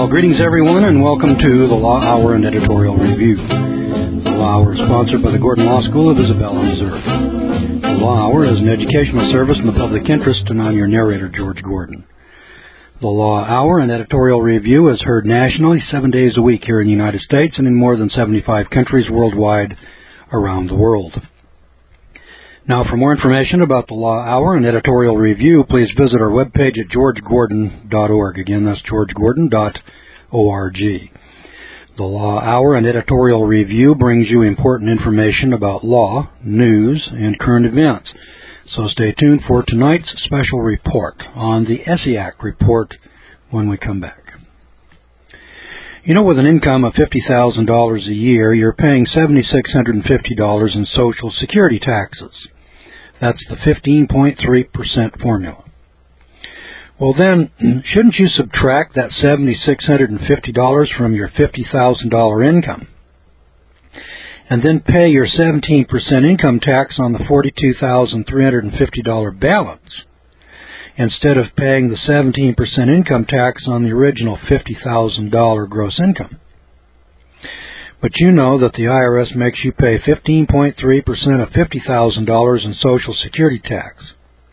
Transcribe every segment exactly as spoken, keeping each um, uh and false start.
Greetings, everyone, and welcome to the Law Hour and Editorial Review. The Law Hour is sponsored by the Gordon Law School of Isabella, Missouri. The Law Hour is an educational service in the public interest, and I'm your narrator, George Gordon. The Law Hour and Editorial Review is heard nationally seven days a week here in the United States and in more than seventy-five countries worldwide around the world. Now, for more information about the Law Hour and Editorial Review, please visit our webpage at george gordon dot org. Again, that's george gordon dot org. The Law Hour and Editorial Review brings you important information about law, news, and current events. So stay tuned for tonight's special report on the ESSIAC report when we come back. You know, with an income of fifty thousand dollars a year, you're paying seven thousand six hundred fifty dollars in Social Security taxes. That's the fifteen point three percent formula. Well then, shouldn't you subtract that seven thousand six hundred fifty dollars from your fifty thousand dollars income, and then pay your seventeen percent income tax on the forty-two thousand three hundred fifty dollars balance, instead of paying the seventeen percent income tax on the original fifty thousand dollars gross income? But you know that the I R S makes you pay fifteen point three percent of fifty thousand dollars in Social Security tax.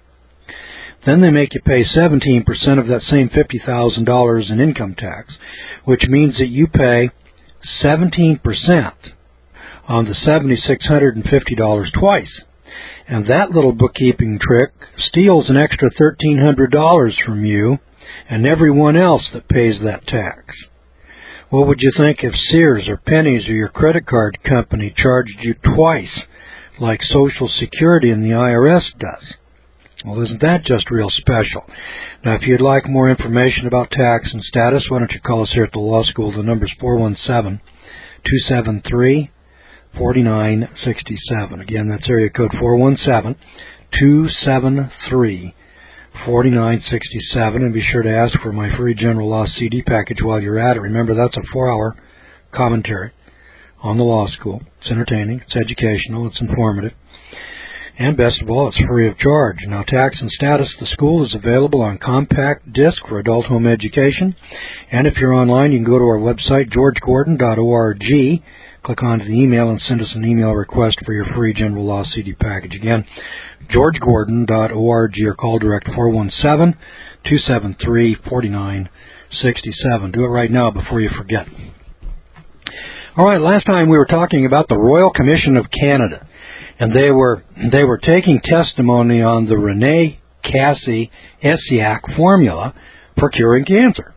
Then they make you pay seventeen percent of that same fifty thousand dollars in income tax, which means that you pay seventeen percent on the seven thousand six hundred fifty dollars twice. And that little bookkeeping trick steals an extra one thousand three hundred dollars from you and everyone else that pays that tax. What would you think if Sears or Penny's or your credit card company charged you twice like Social Security and the I R S does? Well, isn't that just real special? Now, if you'd like more information about tax and status, why don't you call us here at the law school. The number's four one seven, two seven three, four nine six seven. Again, that's area code four one seven, two seven three, four nine six seven. And be sure to ask for my free general law C D package while you're at it. Remember, that's a four-hour commentary on the law school. It's entertaining, it's educational, it's informative. And best of all, it's free of charge. Now, Tax and Status, the school, is available on compact disc for adult home education. And if you're online, you can go to our website, george gordon dot org, click on the email, and send us an email request for your free general law C D package. Again, george gordon dot org, or call direct four one seven, two seven three, four nine six seven. Do it right now before you forget. All right, last time we were talking about the Royal Commission of Canada. And they were they were taking testimony on the Rene Casey ESSIAC formula for curing cancer.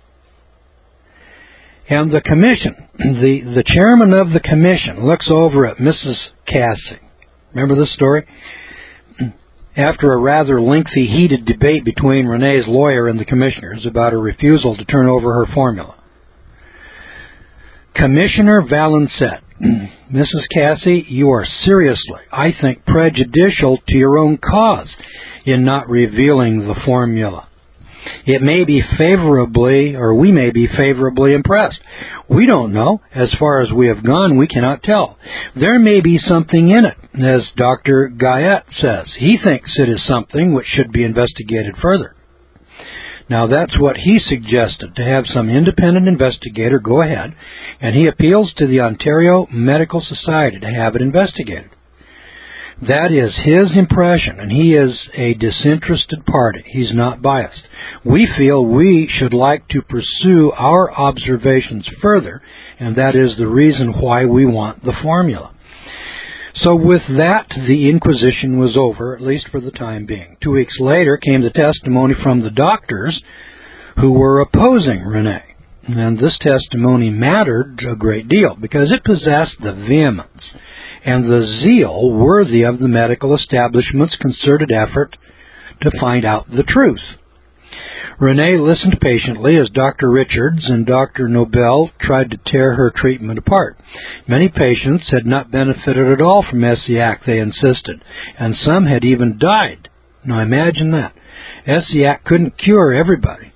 And the commission, the, the chairman of the commission looks over at Missus Casey. Remember this story? After a rather lengthy, heated debate between Rene's lawyer and the commissioners about her refusal to turn over her formula, Commissioner Valancet, Missus Casey, you are seriously, I think, prejudicial to your own cause in not revealing the formula. It may be favorably, or we may be favorably impressed. We don't know. As far as we have gone, we cannot tell. There may be something in it, as Doctor Guyette says. He thinks it is something which should be investigated further. Now, that's what he suggested, to have some independent investigator go ahead, and he appeals to the Ontario Medical Society to have it investigated. That is his impression, and he is a disinterested party. He's not biased. We feel we should like to pursue our observations further, and that is the reason why we want the formula. So with that, the inquisition was over, at least for the time being. Two weeks later came the testimony from the doctors who were opposing Rene. And this testimony mattered a great deal because it possessed the vehemence and the zeal worthy of the medical establishment's concerted effort to find out the truth. Rene listened patiently as Doctor Richards and Doctor Nobel tried to tear her treatment apart. Many patients had not benefited at all from ESSIAC, they insisted, and some had even died. Now imagine that. ESSIAC couldn't cure everybody.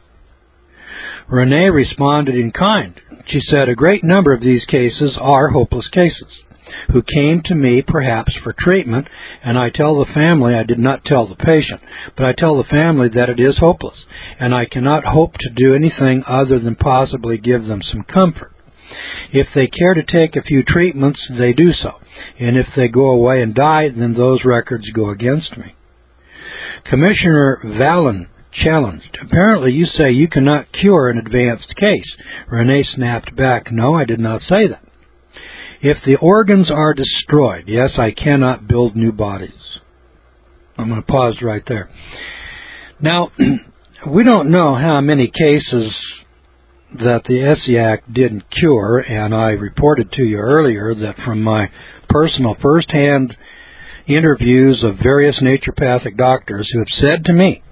Rene responded in kind. She said, a great number of these cases are hopeless cases. who came to me perhaps for treatment, and I tell the family, I did not tell the patient, but I tell the family that it is hopeless, and I cannot hope to do anything other than possibly give them some comfort. If they care to take a few treatments, they do so, and if they go away and die, then those records go against me. Commissioner Vallon challenged. Apparently you say you cannot cure an advanced case. Renee snapped back, no, I did not say that. If the organs are destroyed, yes, I cannot build new bodies. I'm going to pause right there. Now, we don't know how many cases that the S E A C didn't cure, and I reported to you earlier that from my personal first-hand interviews of various naturopathic doctors who have said to me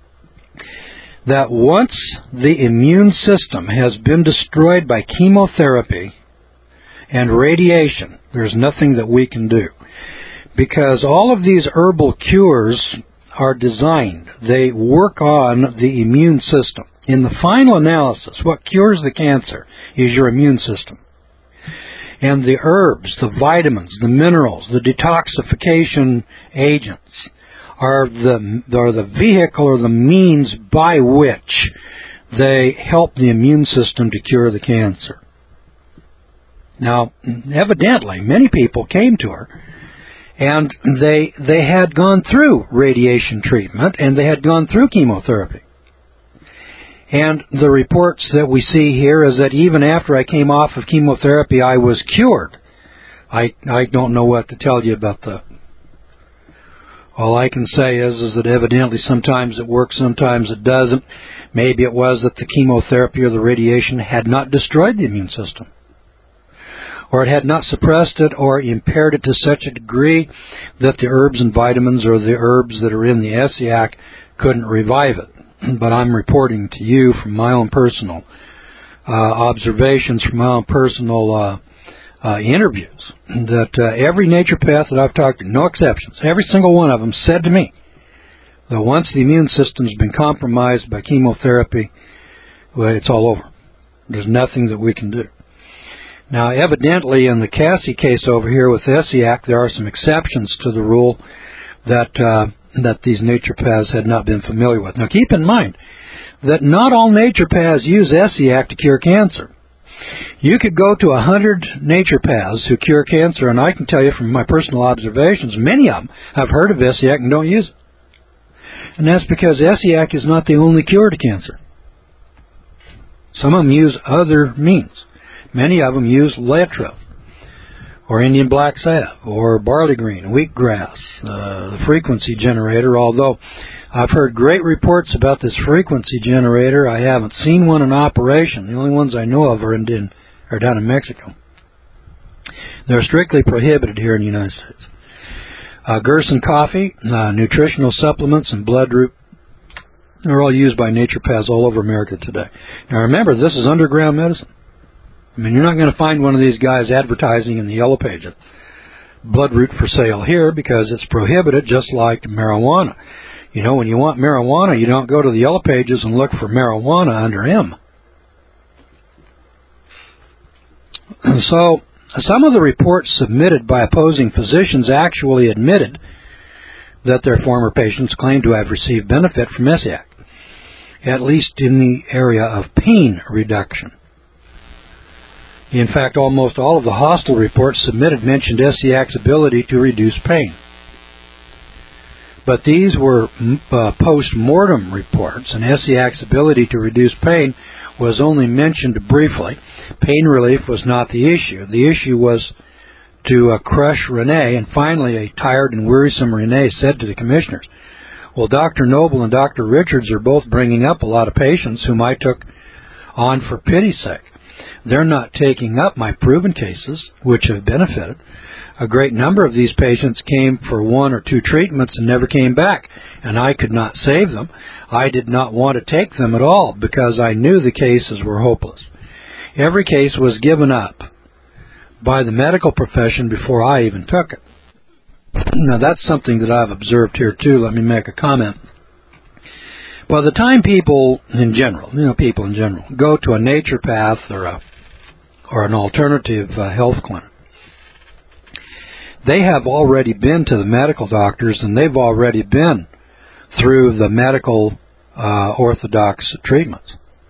that once the immune system has been destroyed by chemotherapy and radiation, there's nothing that we can do. Because all of these herbal cures are designed. They work on the immune system. In the final analysis, what cures the cancer is your immune system. And the herbs, the vitamins, the minerals, the detoxification agents are the, are the vehicle or the means by which they help the immune system to cure the cancer. Now, evidently, many people came to her, and they they had gone through radiation treatment, and they had gone through chemotherapy. And the reports that we see here is that even after I came off of chemotherapy, I was cured. I I don't know what to tell you about the... All I can say is, is that evidently sometimes it works, sometimes it doesn't. Maybe it was that the chemotherapy or the radiation had not destroyed the immune system, or it had not suppressed it or impaired it to such a degree that the herbs and vitamins or the herbs that are in the S E A C couldn't revive it. But I'm reporting to you from my own personal uh, observations, from my own personal uh, uh, interviews, that uh, every naturopath that I've talked to, no exceptions, every single one of them said to me that once the immune system's been compromised by chemotherapy, well, it's all over. There's nothing that we can do. Now, evidently, in the Cassie case over here with S E A C, there are some exceptions to the rule that uh, that these naturopaths had not been familiar with. Now, keep in mind that not all naturopaths use S E A C to cure cancer. You could go to a hundred naturopaths who cure cancer, and I can tell you from my personal observations, many of them have heard of S E A C and don't use it. And that's because S E A C is not the only cure to cancer. Some of them use other means. Many of them use Laetrile, or Indian black salve, or barley green, wheatgrass, uh, the frequency generator, although I've heard great reports about this frequency generator. I haven't seen one in operation. The only ones I know of are, in, in, are down in Mexico. They're strictly prohibited here in the United States. Uh, Gerson coffee, uh, nutritional supplements, and bloodroot are all used by naturopaths all over America today. Now remember, this is underground medicine. I mean, you're not going to find one of these guys advertising in the Yellow Pages, bloodroot for sale here, because it's prohibited, just like marijuana. You know, when you want marijuana, you don't go to the Yellow Pages and look for marijuana under M. So, some of the reports submitted by opposing physicians actually admitted that their former patients claimed to have received benefit from S E A C, at least in the area of pain reduction. In fact, almost all of the hostile reports submitted mentioned S E A C's ability to reduce pain. But these were uh, post-mortem reports, and S E A C's ability to reduce pain was only mentioned briefly. Pain relief was not the issue. The issue was to uh, crush Renee, and finally a tired and wearisome Renee said to the commissioners, well, Doctor Noble and Doctor Richards are both bringing up a lot of patients whom I took on for pity's sake. They're not taking up my proven cases, which have benefited. A great number of these patients came for one or two treatments and never came back, and I could not save them. I did not want to take them at all because I knew the cases were hopeless. Every case was given up by the medical profession before I even took it. Now, that's something that I've observed here, too. Let me make a comment. By the time people in general, you know, people in general, go to a naturopath or a or an alternative uh, health clinic, they have already been to the medical doctors, and they've already been through the medical uh, orthodox treatments.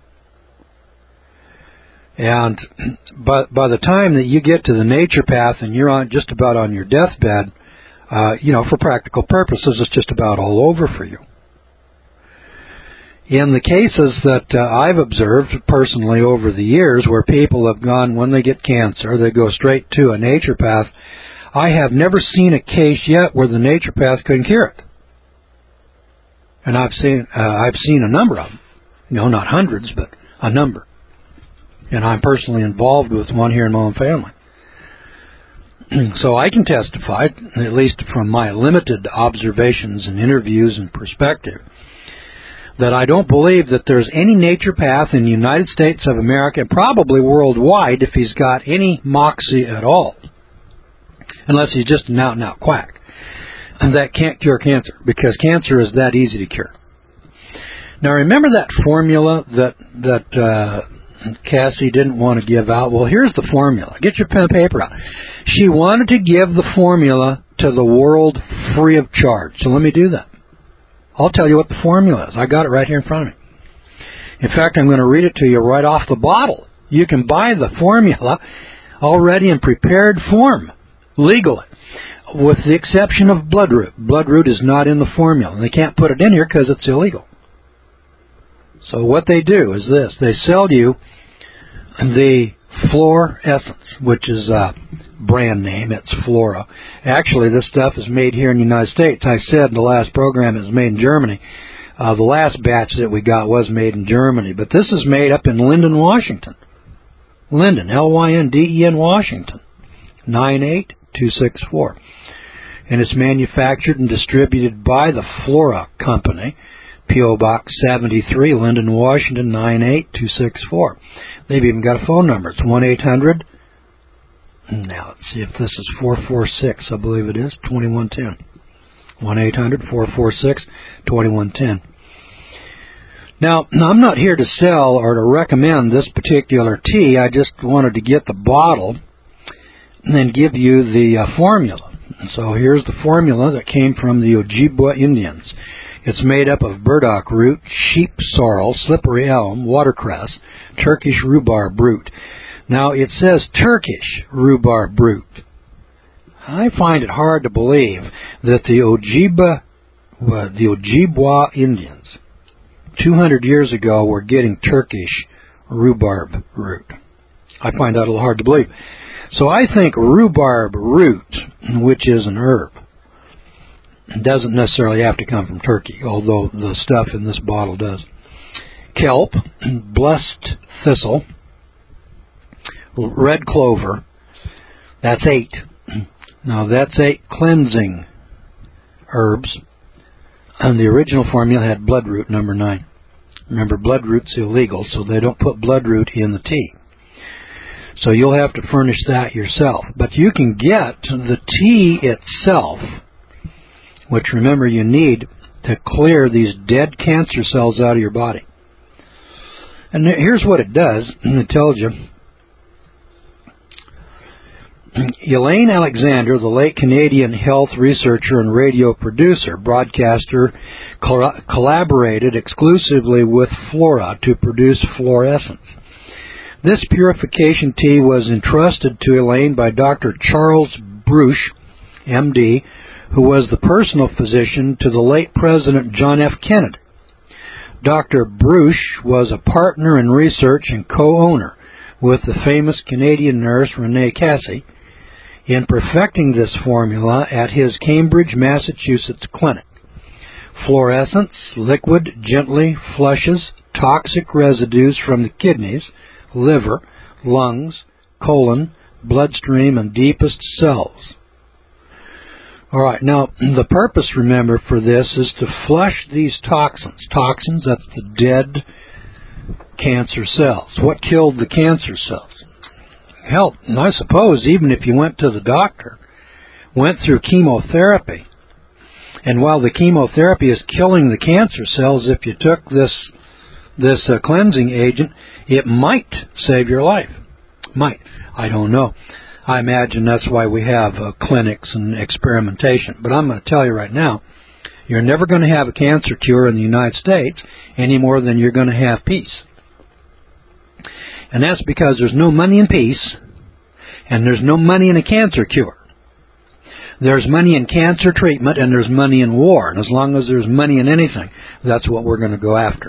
And by, by the time that you get to the naturopath and you're on just about on your deathbed, uh, you know, for practical purposes, it's just about all over for you. In the cases that uh, I've observed personally over the years where people have gone, when they get cancer, they go straight to a naturopath, I have never seen a case yet where the naturopath couldn't cure it. And I've seen uh, I've seen a number of them. You know, not hundreds, but a number. And I'm personally involved with one here in my own family. So I can testify, at least from my limited observations and interviews and perspective, that I don't believe that there's any naturopath in the United States of America, and probably worldwide, if he's got any moxie at all, unless he's just an out-and-out quack, that can't cure cancer, because cancer is that easy to cure. Now, remember that formula that that uh, Cassie didn't want to give out? Well, here's the formula. Get your pen and paper out. She wanted to give the formula to the world free of charge. So let me do that. I'll tell you what the formula is. I got it right here in front of me. In fact, I'm going to read it to you right off the bottle. You can buy the formula already in prepared form, legally, with the exception of bloodroot. Bloodroot is not in the formula, and they can't put it in here because it's illegal. So what they do is this. They sell you the Flora Essence, which is a brand name. It's Flora. Actually, this stuff is made here in the United States. I said in the last program it was made in Germany. Uh, the last batch that we got was made in Germany. But this is made up in Linden, Washington. Linden, L Y N D E N, Washington, nine eight two six four. And it's manufactured and distributed by the Flora Company, P O Box seventy-three, Linden, Washington, nine eight two six four. They've even got a phone number. It's one eight hundred. Now, let's see if this is four four six, I believe it is, twenty-one ten. one eight hundred four four six twenty-one ten. Now, I'm not here to sell or to recommend this particular tea. I just wanted to get the bottle and then give you the uh, formula. And so here's the formula that came from the Ojibwa Indians. It's made up of burdock root, sheep sorrel, slippery elm, watercress, Turkish rhubarb root. Now, it says Turkish rhubarb root. I find it hard to believe that the Ojibwa, uh, the Ojibwa Indians, two hundred years ago, were getting Turkish rhubarb root. I find that a little hard to believe. So I think rhubarb root, which is an herb, doesn't necessarily have to come from Turkey, although the stuff in this bottle does. Kelp, blessed thistle, red clover, that's eight. Now that's eight cleansing herbs, and the original formula had bloodroot number nine. Remember, bloodroot's illegal, so they don't put bloodroot in the tea. So you'll have to furnish that yourself. But you can get the tea itself, which, remember, you need to clear these dead cancer cells out of your body. And here's what it does. It tells you. Elaine Alexander, the late Canadian health researcher and radio producer, broadcaster, col- collaborated exclusively with Flora to produce Flora Essence. This purification tea was entrusted to Elaine by Doctor Charles Bruch, M D, who was the personal physician to the late President John F. Kennedy. Doctor Bruch was a partner in research and co-owner with the famous Canadian nurse Renee Cassie in perfecting this formula at his Cambridge, Massachusetts clinic. Fluorescence liquid gently flushes toxic residues from the kidneys, liver, lungs, colon, bloodstream, and deepest cells. All right, now, the purpose, remember, for this is to flush these toxins. Toxins, that's the dead cancer cells. What killed the cancer cells? Hell, I suppose even if you went to the doctor, went through chemotherapy, and while the chemotherapy is killing the cancer cells, if you took this this uh, cleansing agent, it might save your life. Might. I don't know. I imagine that's why we have uh, clinics and experimentation. But I'm going to tell you right now, you're never going to have a cancer cure in the United States any more than you're going to have peace. And that's because there's no money in peace, and there's no money in a cancer cure. There's money in cancer treatment, and there's money in war. And as long as there's money in anything, that's what we're going to go after.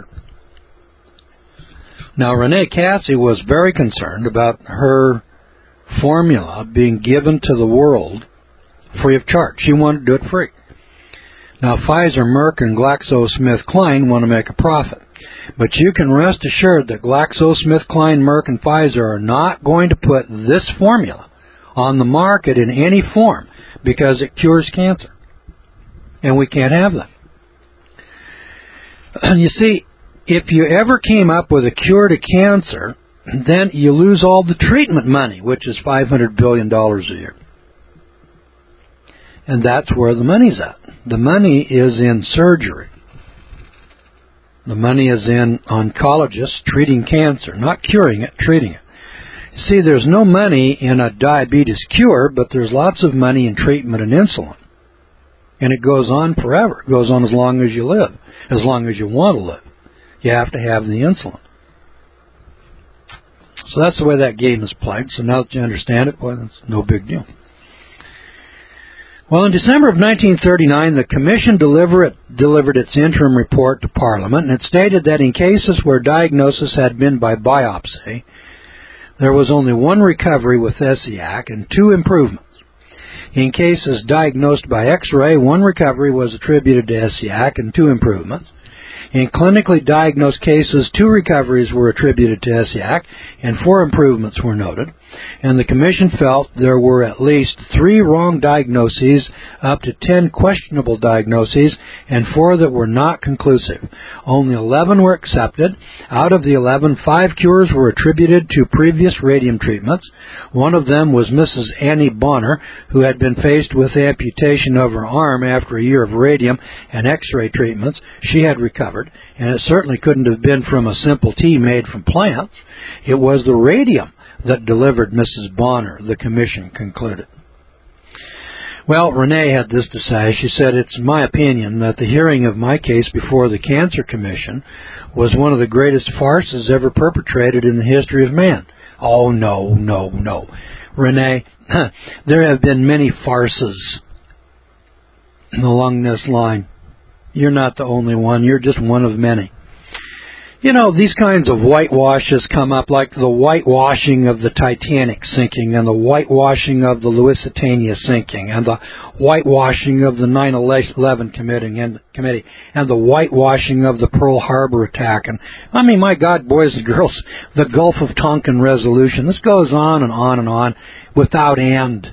Now, Renee Cassie was very concerned about her formula being given to the world free of charge. She wanted to do it free. Now, Pfizer, Merck, and GlaxoSmithKline want to make a profit. But you can rest assured that GlaxoSmithKline, Merck, and Pfizer are not going to put this formula on the market in any form because it cures cancer. And we can't have that. You see, if you ever came up with a cure to cancer, then you lose all the treatment money, which is five hundred billion dollars a year. And that's where the money's at. The money is in surgery. The money is in oncologists treating cancer, not curing it, treating it. See, there's no money in a diabetes cure, but there's lots of money in treatment and insulin. And it goes on forever. It goes on as long as you live, as long as you want to live. You have to have the insulin. So that's the way that game is played. So now that you understand it, well, that's no big deal. Well, in December of nineteen thirty-nine, the Commission deliver, delivered its interim report to Parliament, and it stated that in cases where diagnosis had been by biopsy, there was only one recovery with S E A C and two improvements. In cases diagnosed by X-ray, one recovery was attributed to S E A C and two improvements. In clinically diagnosed cases, two recoveries were attributed to S E A C and four improvements were noted. And the Commission felt there were at least three wrong diagnoses, up to ten questionable diagnoses, and four that were not conclusive. Only eleven were accepted. Out of the eleven, five cures were attributed to previous radium treatments. One of them was Missus Annie Bonner, who had been faced with amputation of her arm after a year of radium and X-ray treatments. She had recovered, and it certainly couldn't have been from a simple tea made from plants. It was the radium that delivered Missus Bonner, the Commission concluded. Well, Renee had this to say. She said, "It's my opinion that the hearing of my case before the Cancer Commission was one of the greatest farces ever perpetrated in the history of man." Oh, no, no, no. Renee, there have been many farces along this line. You're not the only one. You're just one of many. You know, these kinds of whitewashes come up, like the whitewashing of the Titanic sinking and the whitewashing of the Lusitania sinking and the whitewashing of the nine eleven committee and, committee and the whitewashing of the Pearl Harbor attack. And I mean, my God, boys and girls, the Gulf of Tonkin resolution. This goes on and on and on without end.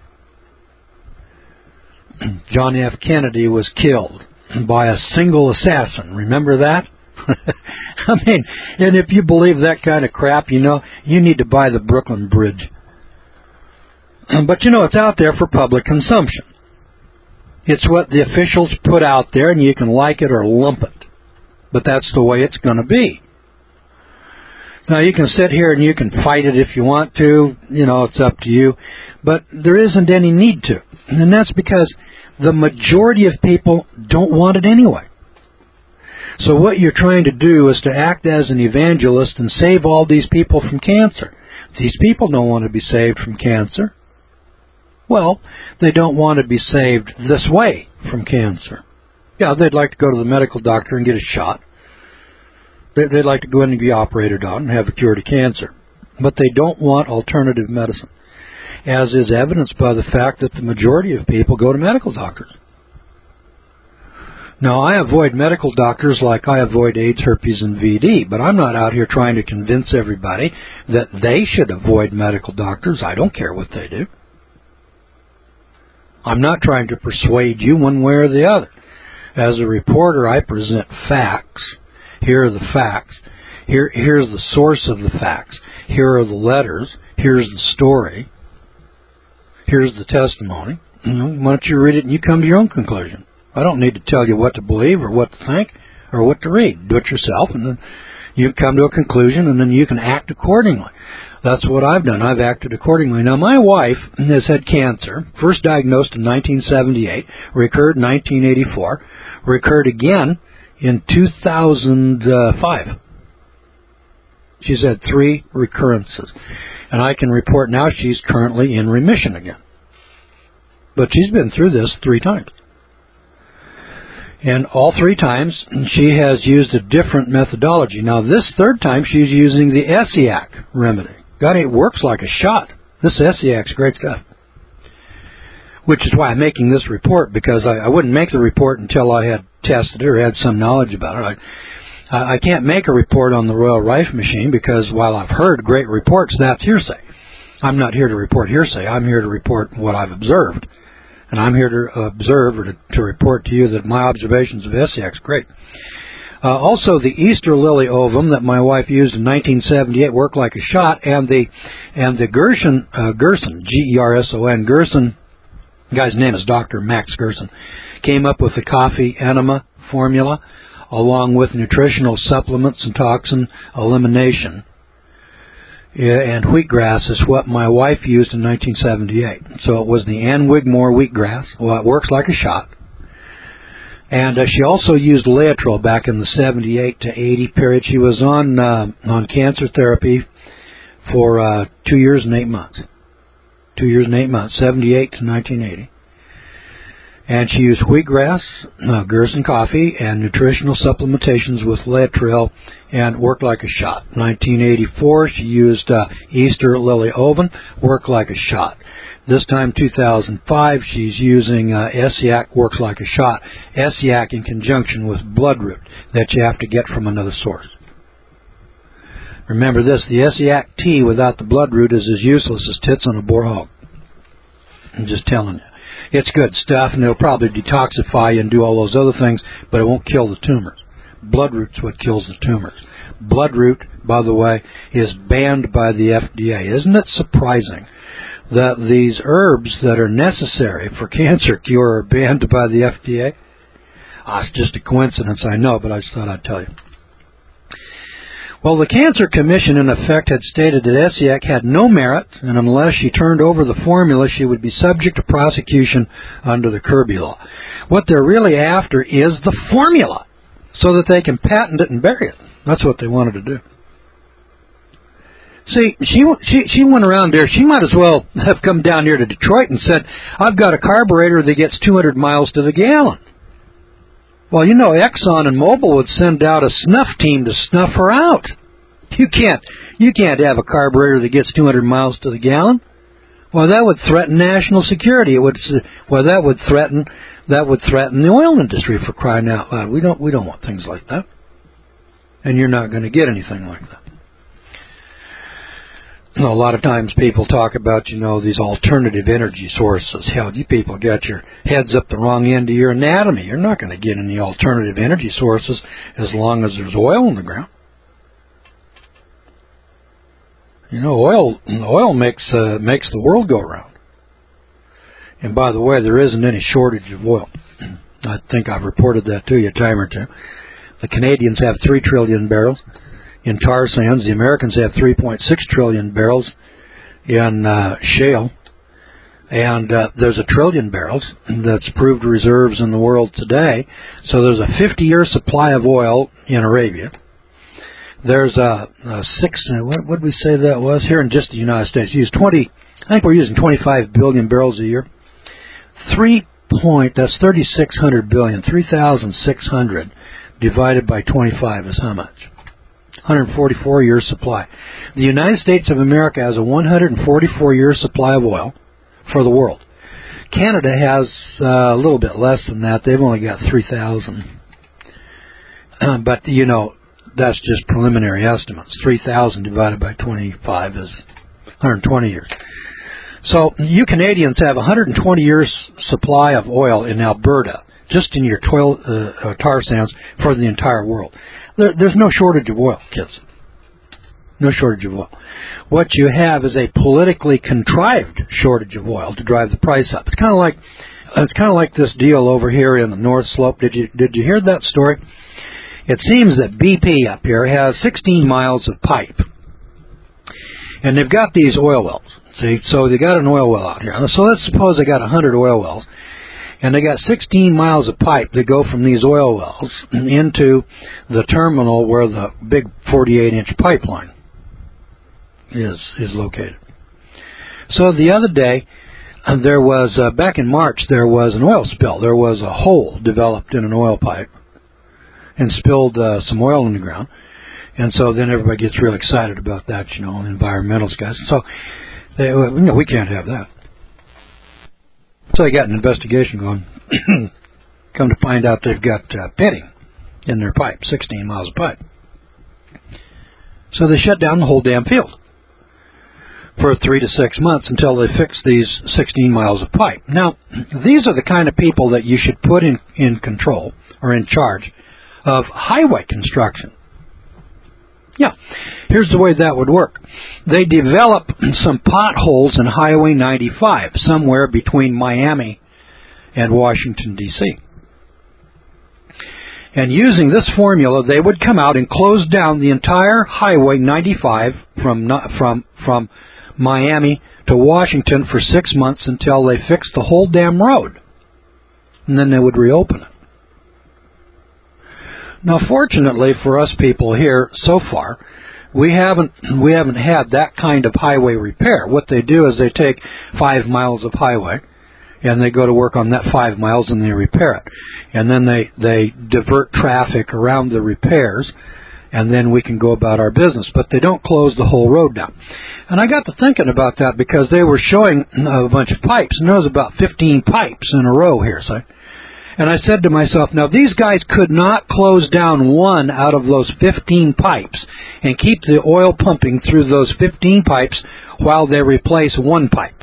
John F. Kennedy was killed by a single assassin. Remember that? I mean, and if you believe that kind of crap, you know, you need to buy the Brooklyn Bridge. But, you know, it's out there for public consumption. It's what the officials put out there, and you can like it or lump it. But that's the way it's going to be. Now, you can sit here and you can fight it if you want to. You know, it's up to you. But there isn't any need to. And that's because the majority of people don't want it anyway. So what you're trying to do is to act as an evangelist and save all these people from cancer. These people don't want to be saved from cancer. Well, they don't want to be saved this way from cancer. Yeah, they'd like to go to the medical doctor and get a shot. They'd like to go in and be operated on and have a cure to cancer. But they don't want alternative medicine, as is evidenced by the fact that the majority of people go to medical doctors. Now, I avoid medical doctors like I avoid AIDS, herpes, and V D, but I'm not out here trying to convince everybody that they should avoid medical doctors. I don't care what they do. I'm not trying to persuade you one way or the other. As a reporter, I present facts. Here are the facts. Here, here's the source of the facts. Here are the letters. Here's the story. Here's the testimony. You know, why don't you read it and you come to your own conclusion? I don't need to tell you what to believe or what to think or what to read. Do it yourself, and then you come to a conclusion, and then you can act accordingly. That's what I've done. I've acted accordingly. Now, my wife has had cancer, first diagnosed in nineteen seventy-eight, recurred in nineteen eighty-four, recurred again in two thousand five. She's had three recurrences. And I can report now she's currently in remission again. But she's been through this three times. And all three times, she has used a different methodology. Now, this third time, she's using the Essiac remedy. God, it works like a shot. This Essiac's great stuff. Which is why I'm making this report, because I, I wouldn't make the report until I had tested it or had some knowledge about it. I, I can't make a report on the Royal Rife machine because while I've heard great reports, that's hearsay. I'm not here to report hearsay. I'm here to report what I've observed. And I'm here to observe or to, to report to you that my observations of Essiac's great. Uh, also, the Easter lily ovum that my wife used in nineteen seventy-eight worked like a shot, and the and the Gerson, uh, Gerson, G E R S O N, Gerson, the guy's name is Doctor Max Gerson, came up with the coffee enema formula, along with nutritional supplements and toxin elimination. And wheatgrass is what my wife used in nineteen seventy-eight. So it was the Ann Wigmore wheatgrass. Well, it works like a shot. And uh, she also used Laetrile back in the seventy-eight to eighty period. She was on uh, on cancer therapy for uh, two years and eight months. Two years and eight months, seventy-eight to nineteen eighty. And she used wheatgrass, uh, Gerson coffee, and nutritional supplementations with Laetrile, and worked like a shot. nineteen eighty-four, she used uh, Easter lily ovum, worked like a shot. This time, two thousand five, she's using uh, Essiac, works like a shot. Essiac in conjunction with bloodroot that you have to get from another source. Remember this, the Essiac tea without the bloodroot is as useless as tits on a boar hog. I'm just telling you. It's good stuff, and it'll probably detoxify you and do all those other things, but it won't kill the tumors. Bloodroot's what kills the tumors. Bloodroot, by the way, is banned by the F D A. Isn't it surprising that these herbs that are necessary for cancer cure are banned by the F D A? Ah, it's just a coincidence, I know, but I just thought I'd tell you. Well, the Cancer Commission, in effect, had stated that Essiac had no merit, and unless she turned over the formula, she would be subject to prosecution under the Kirby Law. What they're really after is the formula, so that they can patent it and bury it. That's what they wanted to do. See, she she she went around there. She might as well have come down here to Detroit and said, I've got a carburetor that gets two hundred miles to the gallon. Well, you know, Exxon and Mobil would send out a snuff team to snuff her out. You can't, you can't have a carburetor that gets two hundred miles to the gallon. Well, that would threaten national security. It would, well, that would threaten, that would threaten the oil industry, for crying out loud. We don't, we don't want things like that. And you're not going to get anything like that. A lot of times people talk about, you know, these alternative energy sources. Hell, you people got your heads up the wrong end of your anatomy. You're not going to get any alternative energy sources as long as there's oil in the ground. You know, oil oil makes uh, makes the world go round. And by the way, there isn't any shortage of oil. I think I've reported that to you a time or two. The Canadians have three trillion barrels in tar sands. The Americans have three point six trillion barrels in uh, shale. And uh, there's a trillion barrels that's proved reserves in the world today. So there's a fifty-year supply of oil in Arabia. There's a, a six, what would we say that was? Here in just the United States, use twenty, I think we're using twenty-five billion barrels a year. Three point, that's thirty-six hundred billion, three thousand six hundred divided by twenty-five is how much? one hundred forty-four year supply. The United States of America has a one hundred forty-four year supply of oil for the world. Canada has uh, a little bit less than that. They've only got three thousand. Uh, but, you know, that's just preliminary estimates. three thousand divided by twenty-five is one hundred twenty years. So you Canadians have one hundred twenty years supply of oil in Alberta, just in your toil, uh, uh, tar sands, for the entire world. There, there's no shortage of oil, kids. No shortage of oil. What you have is a politically contrived shortage of oil to drive the price up. It's kind of like it's kind of like this deal over here in the North Slope. Did you did you hear that story? It seems that B P up here has sixteen miles of pipe. And they've got these oil wells. See, so they got an oil well out here. So let's suppose they got one hundred oil wells, and they got sixteen miles of pipe that go from these oil wells into the terminal where the big forty-eight inch pipeline is is located. So the other day, there was, uh, back in March, there was an oil spill. There was a hole developed in an oil pipe and spilled uh, some oil in the ground. And so then everybody gets real excited about that, you know, environmentalist guys. So, they, you know, we can't have that. So they got an investigation going. Come to find out they've got uh, pitting in their pipe, sixteen miles of pipe. So they shut down the whole damn field for three to six months until they fix these sixteen miles of pipe. Now, these are the kind of people that you should put in, in control or in charge of highway construction. Yeah, here's the way that would work. They develop some potholes in Highway ninety-five, somewhere between Miami and Washington, D C And using this formula, they would come out and close down the entire Highway ninety-five from from from Miami to Washington for six months until they fixed the whole damn road. And then they would reopen it. Now, fortunately for us people here, so far, we haven't we haven't had that kind of highway repair. What they do is they take five miles of highway, and they go to work on that five miles and they repair it. And then they, they divert traffic around the repairs, and then we can go about our business. But they don't close the whole road down. And I got to thinking about that because they were showing a bunch of pipes, and there was about fifteen pipes in a row here, so. And I said to myself, now these guys could not close down one out of those fifteen pipes and keep the oil pumping through those fifteen pipes while they replace one pipe,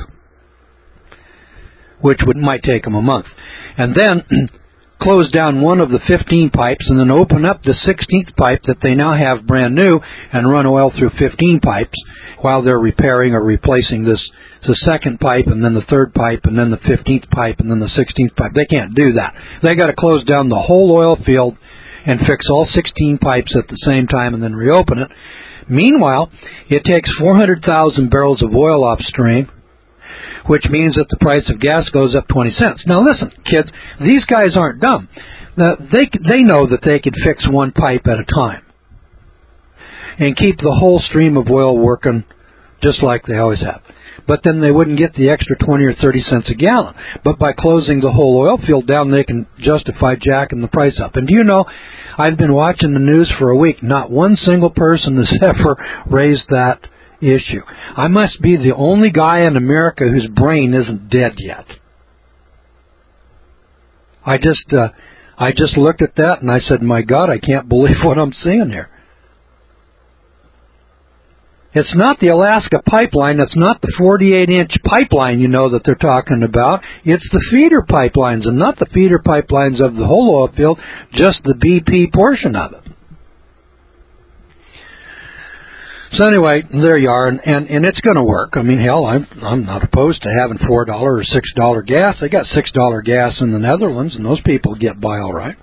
which would might take them a month. And then close down one of the fifteen pipes and then open up the sixteenth pipe that they now have brand new and run oil through fifteen pipes while they're repairing or replacing this the second pipe and then the third pipe and then the fifteenth pipe and then the sixteenth pipe. They can't do that. They got to close down the whole oil field and fix all sixteen pipes at the same time and then reopen it. Meanwhile, it takes four hundred thousand barrels of oil upstream, which means that the price of gas goes up twenty cents. Now listen, kids, these guys aren't dumb. They, they know that they could fix one pipe at a time and keep the whole stream of oil working just like they always have. But then they wouldn't get the extra twenty or thirty cents a gallon. But by closing the whole oil field down, they can justify jacking the price up. And do you know, I've been watching the news for a week. Not one single person has ever raised that issue. I must be the only guy in America whose brain isn't dead yet. I just, uh, I just looked at that and I said, my God, I can't believe what I'm seeing here. It's not the Alaska pipeline. It's not the forty-eight inch pipeline, you know, that they're talking about. It's the feeder pipelines, and not the feeder pipelines of the whole oil field, just the B P portion of it. So anyway, there you are, and, and, and it's going to work. I mean, hell, I'm, I'm not opposed to having four dollar or six dollar gas. They got six dollar gas in the Netherlands, and those people get by all right.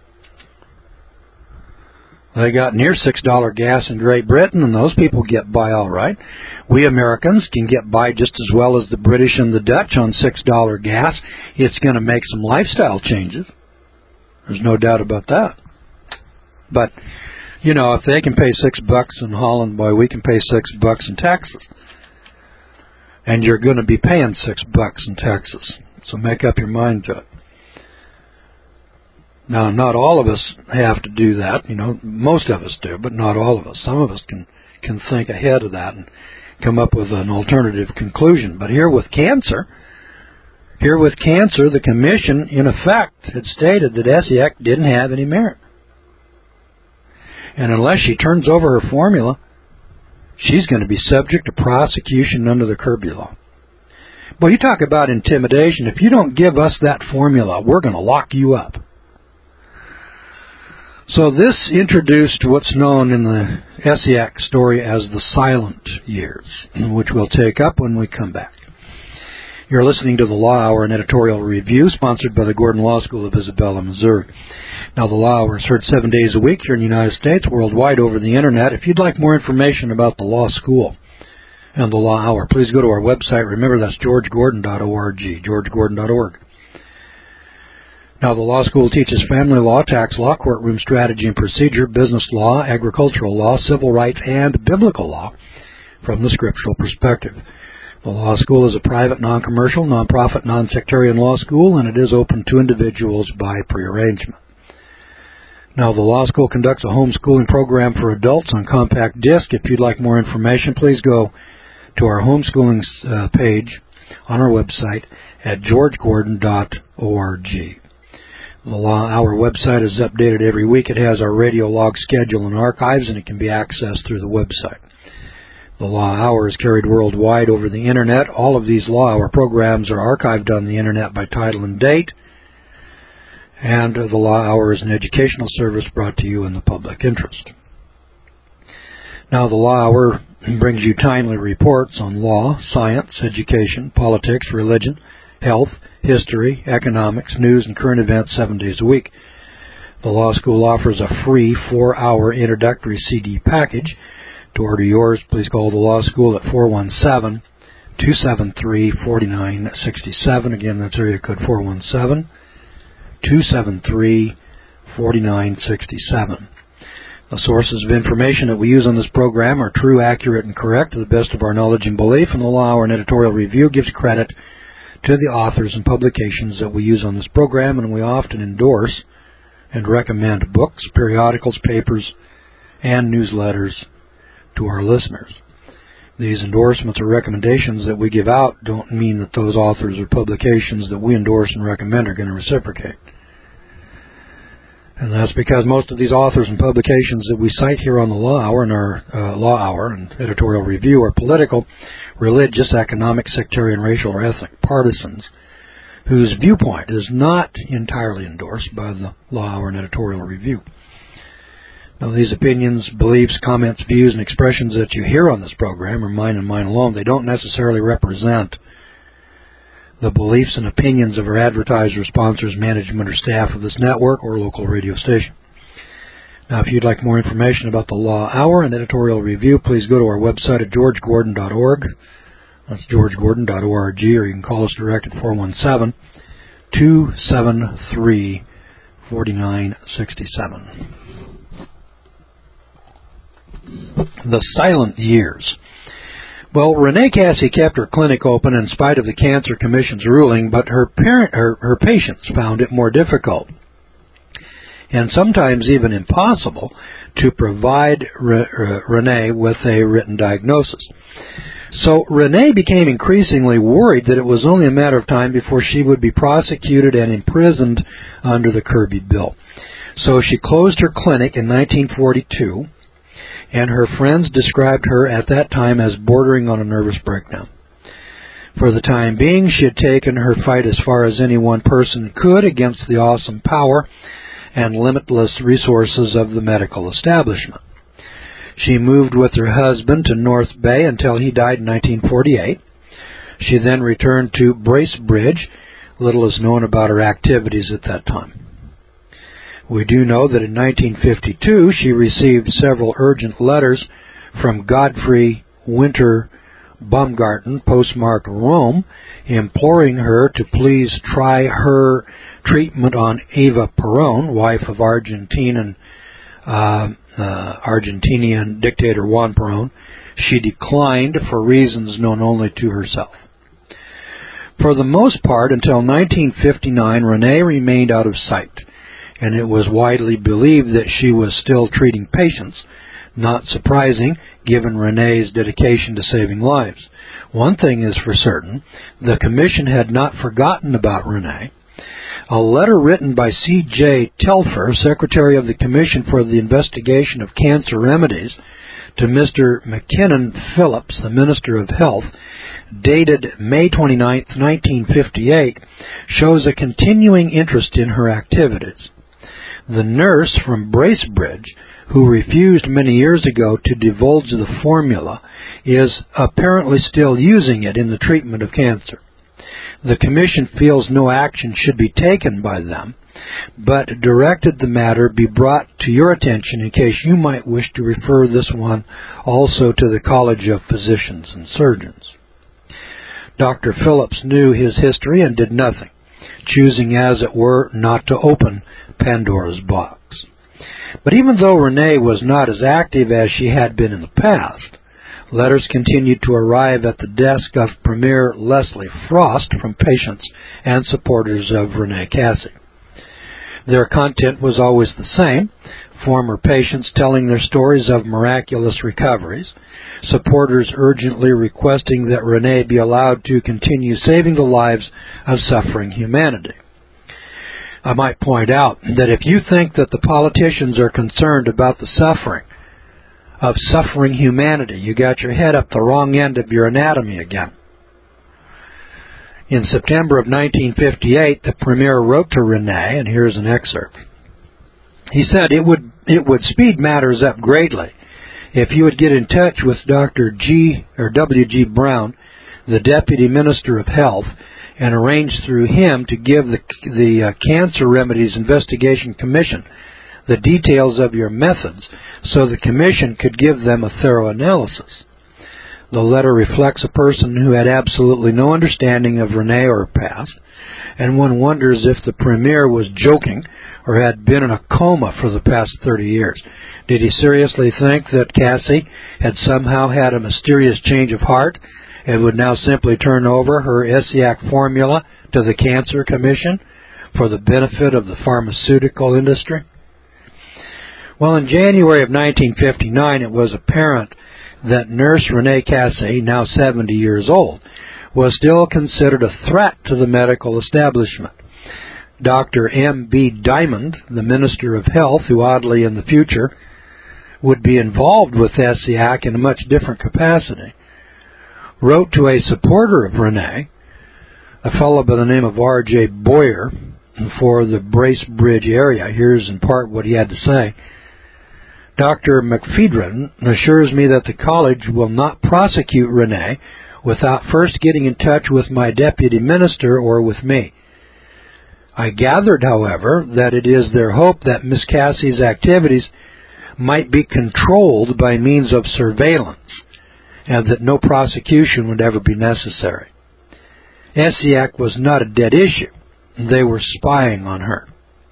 They got near six dollar gas in Great Britain, and those people get by all right. We Americans can get by just as well as the British and the Dutch on six dollar gas. It's going to make some lifestyle changes. There's no doubt about that. But, you know, if they can pay six bucks in Holland, boy, we can pay six bucks in Texas. And you're going to be paying six bucks in Texas. So make up your mind to it. Now, not all of us have to do that. You know, most of us do, but not all of us. Some of us can, can think ahead of that and come up with an alternative conclusion. But here with cancer, here with cancer, the commission, in effect, had stated that Esiac didn't have any merit. And unless she turns over her formula, she's going to be subject to prosecution under the Kirby law. Well, you talk about intimidation. If you don't give us that formula, we're going to lock you up. So this introduced what's known in the Esiac story as the silent years, which we'll take up when we come back. You're listening to the Law Hour, an editorial review sponsored by the Gordon Law School of Isabella, Missouri. Now, the Law Hour is heard seven days a week here in the United States, worldwide over the Internet. If you'd like more information about the law school, and the Law Hour. Please go to our website. Remember, that's george gordon dot org, george gordon dot org. Now, the law school teaches family law, tax law, courtroom strategy and procedure, business law, agricultural law, civil rights, and biblical law from the scriptural perspective. The law school is a private, non-commercial, non-profit, non-sectarian law school, and it is open to individuals by prearrangement. Now, the law school conducts a homeschooling program for adults on compact disc. If you'd like more information, please go to our homeschooling uh, page on our website at george gordon dot org. The Law Hour website is updated every week. It has our radio log schedule and archives, and it can be accessed through the website. The Law Hour is carried worldwide over the Internet. All of these Law Hour programs are archived on the Internet by title and date. And the Law Hour is an educational service brought to you in the public interest. Now, the Law Hour brings you timely reports on law, science, education, politics, religion, health, history, economics, news, and current events seven days a week. The Law School offers a free four-hour introductory C D package. To order yours, please call the Law School at four one seven, two seven three, four nine six seven. Again, that's area code four one seven, two seven three, four nine six seven. The sources of information that we use on this program are true, accurate, and correct to the best of our knowledge and belief, and the Law Hour and Editorial Review gives credit to the authors and publications that we use on this program, and we often endorse and recommend books, periodicals, papers, and newsletters to our listeners. These endorsements or recommendations that we give out don't mean that those authors or publications that we endorse and recommend are going to reciprocate. And that's because most of these authors and publications that we cite here on the Law Hour and our uh, Law Hour and Editorial Review are political, religious, economic, sectarian, racial, or ethnic partisans whose viewpoint is not entirely endorsed by the Law Hour and Editorial Review. Now, these opinions, beliefs, comments, views, and expressions that you hear on this program are mine and mine alone. They don't necessarily represent the beliefs and opinions of our advertisers, sponsors, management, or staff of this network or local radio station. Now, if you'd like more information about the Law Hour and Editorial Review, please go to our website at george gordon dot org. That's george gordon dot org, or you can call us direct at four one seven, two seven three, four nine six seven. The Silent Years. Well, Renee Cassie kept her clinic open in spite of the Cancer Commission's ruling, but her parent, her, her patients found it more difficult and sometimes even impossible to provide Re, Re, Renee with a written diagnosis. So Renee became increasingly worried that it was only a matter of time before she would be prosecuted and imprisoned under the Kirby bill. So she closed her clinic in nineteen forty-two, and her friends described her at that time as bordering on a nervous breakdown. For the time being, she had taken her fight as far as any one person could against the awesome power and limitless resources of the medical establishment. She moved with her husband to North Bay until he died in nineteen forty-eight. She then returned to Bracebridge. Little is known about her activities at that time. We do know that in nineteen fifty-two, she received several urgent letters from Godfrey Winter Baumgarten, postmarked Rome, imploring her to please try her treatment on Eva Perón, wife of Argentinian, uh, uh, Argentinian dictator Juan Perón. She declined for reasons known only to herself. For the most part, until nineteen fifty-nine, Renee remained out of sight, and it was widely believed that she was still treating patients, not surprising given Renee's dedication to saving lives. One thing is for certain, the Commission had not forgotten about Renee. A letter written by C J Telfer, Secretary of the Commission for the Investigation of Cancer Remedies, to Mister McKinnon Phillips, the Minister of Health, dated May twenty-ninth, nineteen fifty-eight, shows a continuing interest in her activities. The nurse from Bracebridge, who refused many years ago to divulge the formula, is apparently still using it in the treatment of cancer. The Commission feels no action should be taken by them, but directed the matter be brought to your attention in case you might wish to refer this one also to the College of Physicians and Surgeons. Doctor Phillips knew his history and did nothing, choosing, as it were, not to open Pandora's box. But even though Renee was not as active as she had been in the past, letters continued to arrive at the desk of Premier Leslie Frost from patients and supporters of Renee Cassie. Their content was always the same, former patients telling their stories of miraculous recoveries, supporters urgently requesting that Renee be allowed to continue saving the lives of suffering humanity. I might point out that if you think that the politicians are concerned about the suffering of suffering humanity, you got your head up the wrong end of your anatomy again. In September of nineteen fifty-eight, the Premier wrote to Renee, and here's an excerpt. He said, it would, it would speed matters up greatly if you would get in touch with Doctor G or W G Brown, the Deputy Minister of Health, and arrange through him to give the, the uh, Cancer Remedies Investigation Commission the details of your methods so the Commission could give them a thorough analysis. The letter reflects a person who had absolutely no understanding of Renee or her past, and one wonders if the Premier was joking or had been in a coma for the past thirty years. Did he seriously think that Cassie had somehow had a mysterious change of heart and would now simply turn over her ESSIAC formula to the Cancer Commission for the benefit of the pharmaceutical industry? Well, in January of nineteen fifty-nine, it was apparent that Nurse Renee Cassie, now seventy years old, was still considered a threat to the medical establishment. Doctor M B Diamond, the Minister of Health, who oddly in the future would be involved with ESSIAC in a much different capacity, wrote to a supporter of Renee, a fellow by the name of R J Boyer, for the Bracebridge area. Here's in part what he had to say. Doctor McPhedran assures me that the college will not prosecute Renee without first getting in touch with my deputy minister or with me. I gathered, however, that it is their hope that Miss Cassie's activities might be controlled by means of surveillance, and that no prosecution would ever be necessary. ESSIAC was not a dead issue. They were spying on her.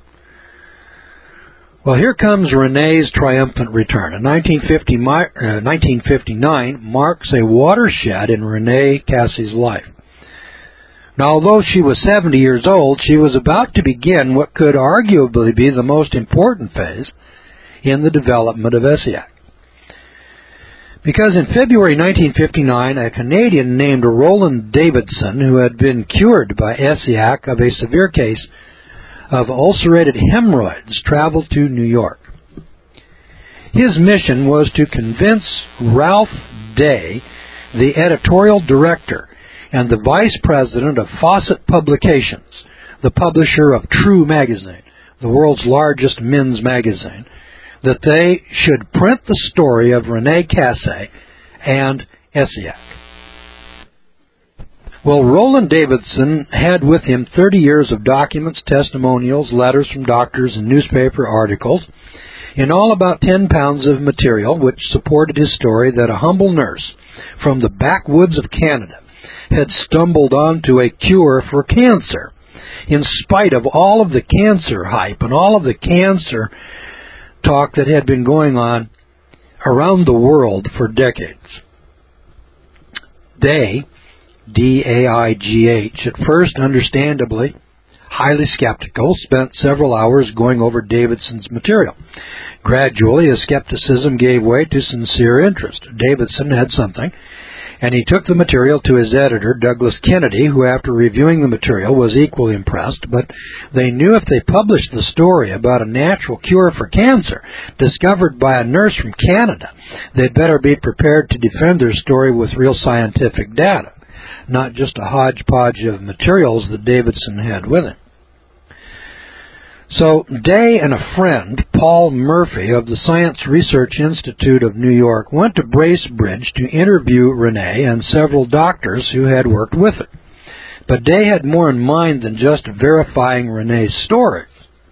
Well, here comes Renee's triumphant return. In nineteen fifty-nine marks a watershed in Renee Cassie's life. Now, although she was seventy years old, she was about to begin what could arguably be the most important phase in the development of ESSIAC. Because in February nineteen fifty-nine, a Canadian named Roland Davidson, who had been cured by ESSIAC of a severe case of ulcerated hemorrhoids, traveled to New York. His mission was to convince Ralph Day, the editorial director and the vice president of Fawcett Publications, the publisher of True magazine, the world's largest men's magazine, that they should print the story of Renee Cassie and ESSIAC. Well, Roland Davidson had with him thirty years of documents, testimonials, letters from doctors, and newspaper articles, in all about ten pounds of material which supported his story that a humble nurse from the backwoods of Canada had stumbled onto a cure for cancer, in spite of all of the cancer hype and all of the cancer talk that had been going on around the world for decades. Day, D A I G H, at first understandably highly skeptical, spent several hours going over Davidson's material. Gradually, his skepticism gave way to sincere interest. Davidson had something, and he took the material to his editor, Douglas Kennedy, who, after reviewing the material, was equally impressed, but they knew if they published the story about a natural cure for cancer discovered by a nurse from Canada, they'd better be prepared to defend their story with real scientific data, not just a hodgepodge of materials that Davidson had with him. So Day and a friend, Paul Murphy of the Science Research Institute of New York, went to Bracebridge to interview Renee and several doctors who had worked with her. But Day had more in mind than just verifying Renee's story.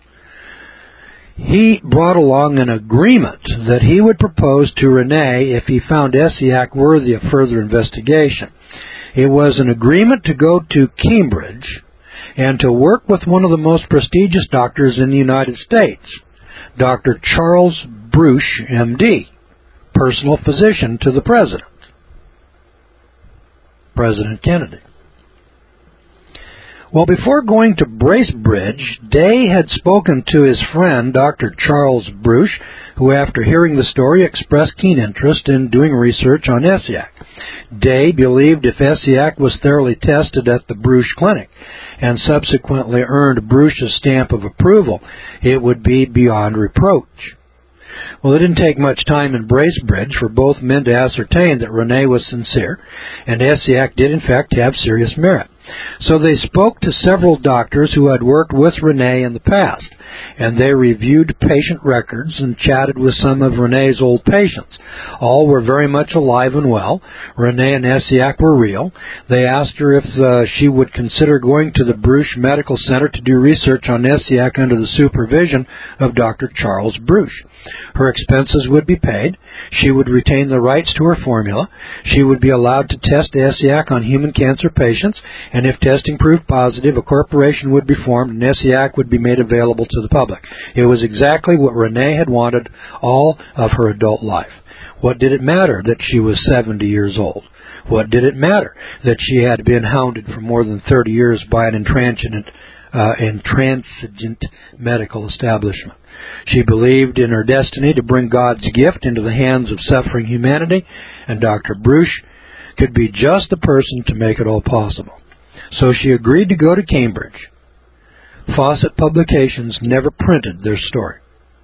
He brought along an agreement that he would propose to Renee if he found Esiac worthy of further investigation. It was an agreement to go to Cambridge and to work with one of the most prestigious doctors in the United States, Doctor Charles Bruch, M D, personal physician to the President, President Kennedy. Well, before going to Bracebridge, Day had spoken to his friend, Doctor Charles Bruch, who, after hearing the story, expressed keen interest in doing research on Esiac. Day believed if Esiac was thoroughly tested at the Bruch Clinic and subsequently earned Bruch's stamp of approval, it would be beyond reproach. Well, it didn't take much time in Bracebridge for both men to ascertain that Renee was sincere, and Esiac did in fact have serious merit. So they spoke to several doctors who had worked with Renee in the past, and they reviewed patient records and chatted with some of Renee's old patients. All were very much alive and well. Renee and Esiac were real. They asked her if uh, she would consider going to the Bruch Medical Center to do research on Esiac under the supervision of Doctor Charles Bruch. Her expenses would be paid. She would retain the rights to her formula. She would be allowed to test Esiac on human cancer patients, and if testing proved positive, a corporation would be formed and Esiac would be made available to the public. It was exactly what Renee had wanted all of her adult life. What did it matter that she was seventy years old? What did it matter that she had been hounded for more than thirty years by an intransigent, uh, intransigent medical establishment? She believed in her destiny to bring God's gift into the hands of suffering humanity, and Doctor Bruch could be just the person to make it all possible. So she agreed to go to Cambridge. Fawcett Publications never printed their story.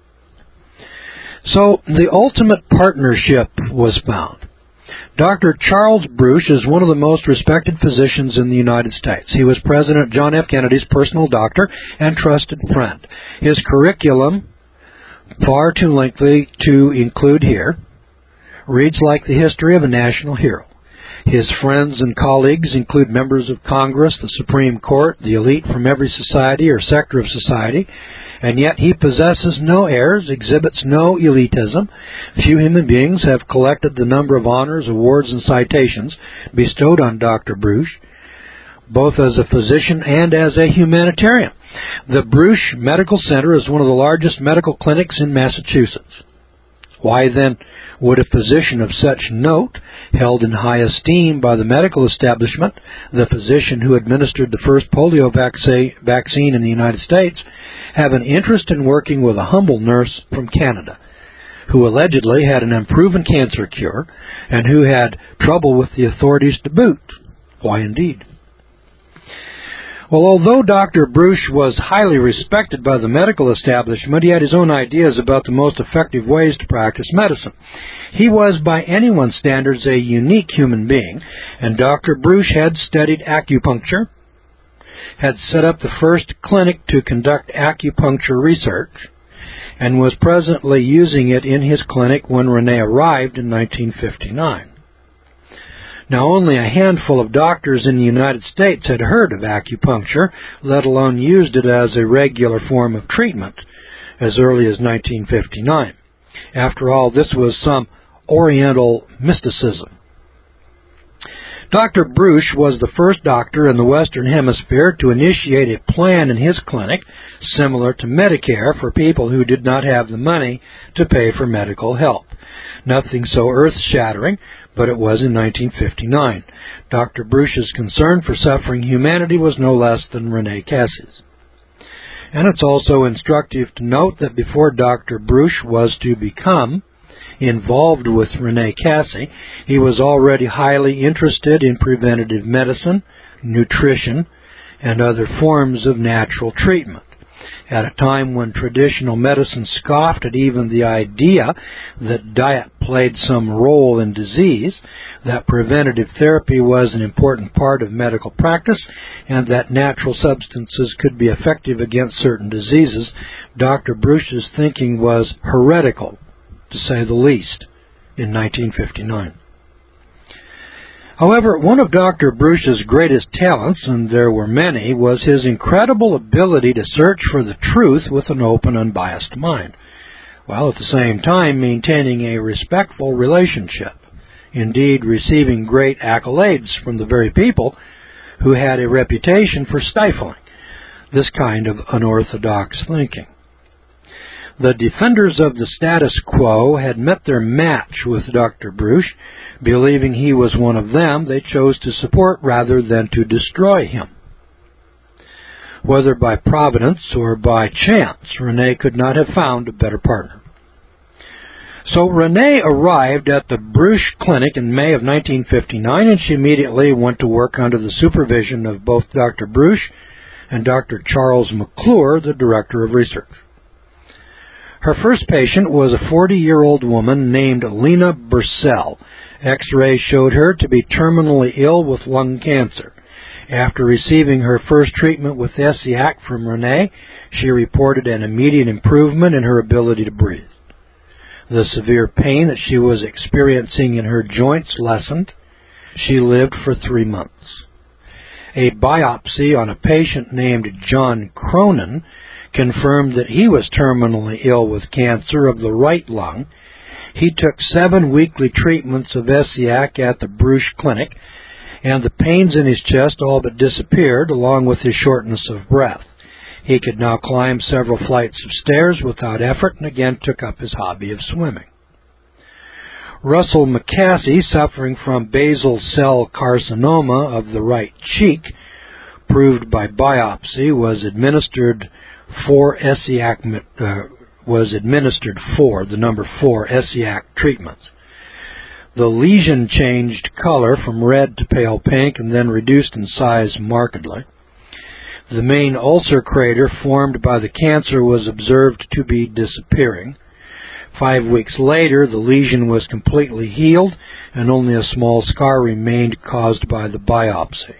So the ultimate partnership was found. Doctor Charles Bruch is one of the most respected physicians in the United States. He was President John F. Kennedy's personal doctor and trusted friend. His curriculum, far too lengthy to include here, reads like the history of a national hero. His friends and colleagues include members of Congress, the Supreme Court, the elite from every society or sector of society, and yet he possesses no heirs, exhibits no elitism. Few human beings have collected the number of honors, awards, and citations bestowed on Doctor Bruch, both as a physician and as a humanitarian. The Bruch Medical Center is one of the largest medical clinics in Massachusetts. Why then would a physician of such note, held in high esteem by the medical establishment, the physician who administered the first polio vaccine in the United States, have an interest in working with a humble nurse from Canada, who allegedly had an unproven cancer cure and who had trouble with the authorities to boot? Why indeed? Well, although Doctor Bruch was highly respected by the medical establishment, he had his own ideas about the most effective ways to practice medicine. He was, by anyone's standards, a unique human being, and Doctor Bruch had studied acupuncture, had set up the first clinic to conduct acupuncture research, and was presently using it in his clinic when Renee arrived in nineteen fifty-nine. Now, only a handful of doctors in the United States had heard of acupuncture, let alone used it as a regular form of treatment, as early as nineteen fifty-nine. After all, this was some Oriental mysticism. Doctor Bruch was the first doctor in the Western Hemisphere to initiate a plan in his clinic similar to Medicare for people who did not have the money to pay for medical help. Nothing so earth-shattering, but it was in nineteen fifty-nine. Doctor Bruch's concern for suffering humanity was no less than Renee Cassie's. And it's also instructive to note that before Doctor Bruch was to become involved with Renee Cassie, he was already highly interested in preventative medicine, nutrition, and other forms of natural treatment. At a time when traditional medicine scoffed at even the idea that diet played some role in disease, that preventative therapy was an important part of medical practice, and that natural substances could be effective against certain diseases, Doctor Bruch's thinking was heretical, to say the least, in nineteen fifty-nine. However, one of Doctor Bruch's greatest talents, and there were many, was his incredible ability to search for the truth with an open, unbiased mind, while at the same time maintaining a respectful relationship, indeed receiving great accolades from the very people who had a reputation for stifling this kind of unorthodox thinking. The defenders of the status quo had met their match with Doctor Bruch. Believing he was one of them, they chose to support rather than to destroy him. Whether by providence or by chance, Renee could not have found a better partner. So Renee arrived at the Bruch Clinic in May of nineteen fifty-nine, and she immediately went to work under the supervision of both Doctor Bruch and Doctor Charles McClure, the Director of Research. Her first patient was a forty-year-old woman named Lena Bursell. X-rays showed her to be terminally ill with lung cancer. After receiving her first treatment with Essiac from Renee, she reported an immediate improvement in her ability to breathe. The severe pain that she was experiencing in her joints lessened. She lived for three months. A biopsy on a patient named John Cronin confirmed that he was terminally ill with cancer of the right lung. He took seven weekly treatments of Essiac at the Bruch Clinic, and the pains in his chest all but disappeared, along with his shortness of breath. He could now climb several flights of stairs without effort, and again took up his hobby of swimming. Russell McCaskey, suffering from basal cell carcinoma of the right cheek, proved by biopsy, was administered four Essiac uh, was administered four, the number four Essiac treatments. The lesion changed color from red to pale pink and then reduced in size markedly. The main ulcer crater formed by the cancer was observed to be disappearing. Five weeks later, the lesion was completely healed, and only a small scar remained caused by the biopsy.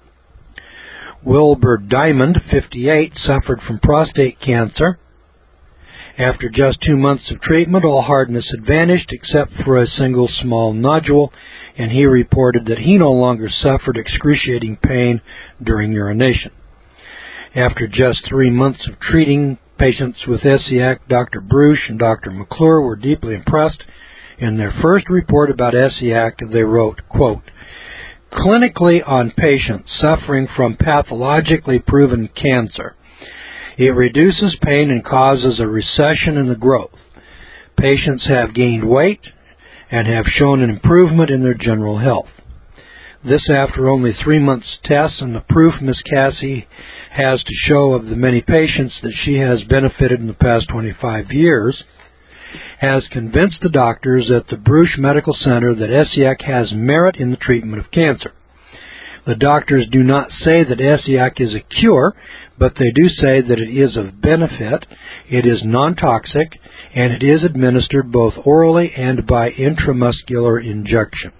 Wilbur Diamond, fifty-eight, suffered from prostate cancer. After just two months of treatment, all hardness had vanished except for a single small nodule, and he reported that he no longer suffered excruciating pain during urination. After just three months of treating patients with Essiac, Doctor Bruch and Doctor McClure were deeply impressed. In their first report about Essiac, they wrote, quote, "Clinically on patients suffering from pathologically proven cancer, it reduces pain and causes a recession in the growth. Patients have gained weight and have shown an improvement in their general health. This after only three months' tests, and the proof Miz Cassie has to show of the many patients that she has benefited in the past twenty-five years has convinced the doctors at the Bruch Medical Center that Essiac has merit in the treatment of cancer. The doctors do not say that Essiac is a cure, but they do say that it is of benefit, it is non-toxic, and it is administered both orally and by intramuscular injection."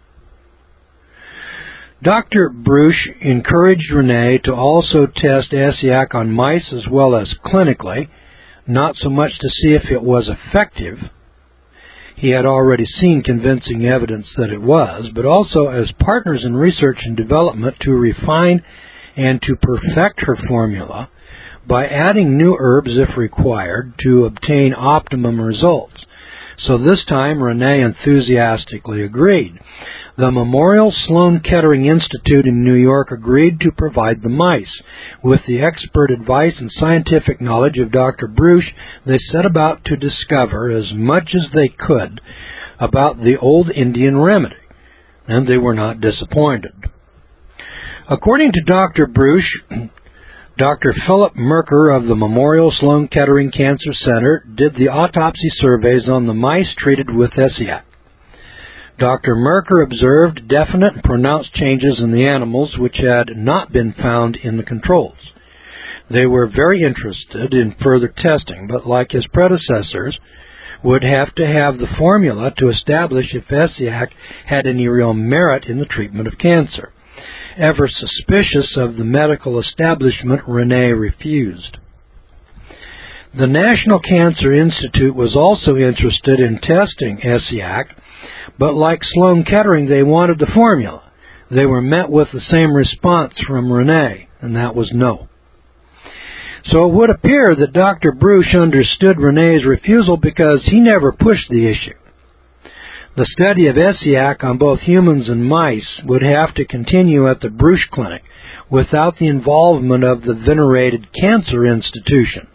Doctor Bruch encouraged Renee to also test Essiac on mice as well as clinically, not so much to see if it was effective. He had already seen convincing evidence that it was, but also as partners in research and development to refine and to perfect her formula by adding new herbs if required to obtain optimum results. So this time Renee enthusiastically agreed. The Memorial Sloan Kettering Institute in New York agreed to provide the mice. With the expert advice and scientific knowledge of Doctor Bruch, they set about to discover as much as they could about the old Indian remedy, and they were not disappointed. According to Doctor Bruch, Doctor Philip Merker of the Memorial Sloan Kettering Cancer Center did the autopsy surveys on the mice treated with Essiac. Doctor Merker observed definite and pronounced changes in the animals which had not been found in the controls. They were very interested in further testing, but like his predecessors, would have to have the formula to establish if Essiac had any real merit in the treatment of cancer. Ever suspicious of the medical establishment, Renee refused. The National Cancer Institute was also interested in testing ESIAC, but like Sloan Kettering, they wanted the formula. They were met with the same response from Rene, and that was no. So it would appear that Doctor Bruch understood Rene's refusal because he never pushed the issue. The study of ESIAC on both humans and mice would have to continue at the Bruch Clinic without the involvement of the venerated cancer institutions.